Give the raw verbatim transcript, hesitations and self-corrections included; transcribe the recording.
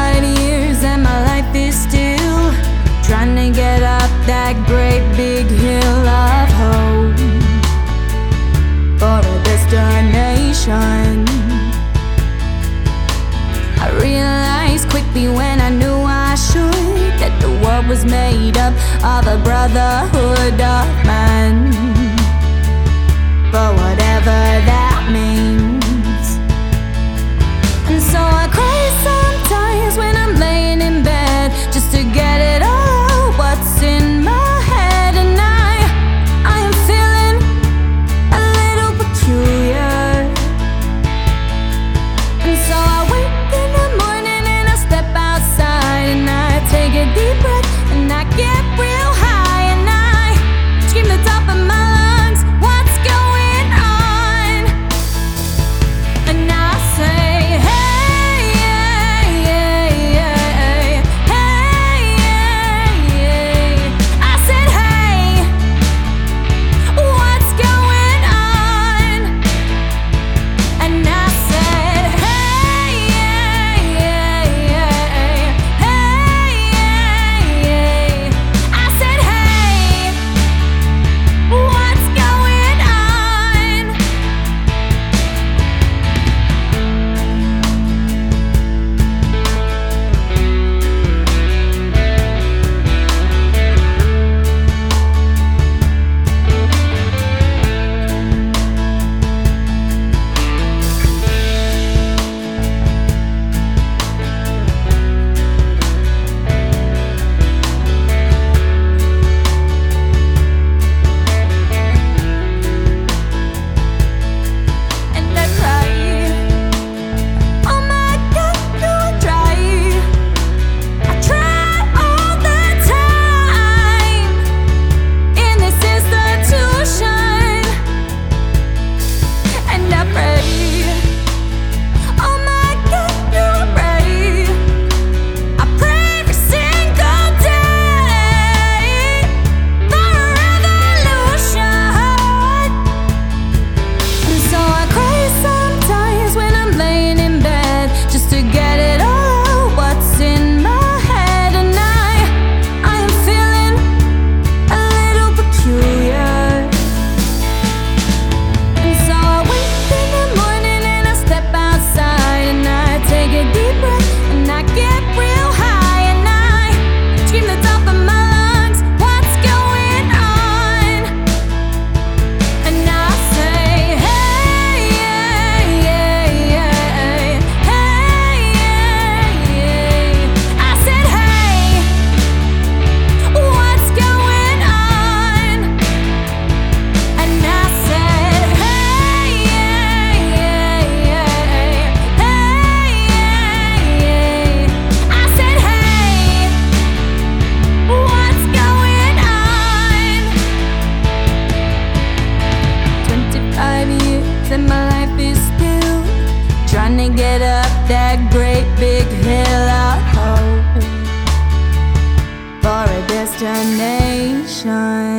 twenty-five years and my life is still trying to get up that great big hill of hope for a destination. I realized quickly when I knew I should that the world was made up of a brotherhood of man, for whatever that means. And so I cry sometimes when I'm laying in bed just to get it all out what's in my head. And I, I am feeling a little peculiar. And so I wake in the morning and I step outside and I take a deep breath and I get real high and I scream the top of my lungs, what's going on? And I say, hey, hey, hey, hey, hey, hey. I said, hey, what's going on? And I said, hey, hey, hey, hey, hey. I said, hey, what's going on? And I cry, oh my God, do I try? I try all the time in this institution, and I pray, oh my God, do I pray? I pray every single day for a revolution. And so I cry sometimes when I'm laying in bed just to get it all out what's in my head. And I, I am feeling a little peculiar. And so I wake in the morning and I step outside and I take a deep breath and I get real high and I scream the top of my lungs, what's going on? And I say, hey, hey, hey, hey, hey, hey. I said, hey, what's going on? And I said, hey, hey, hey, hey, hey. I said, hey, what's going on? twenty-five years and my life is still trying to get up that great big hill of hope for a destination.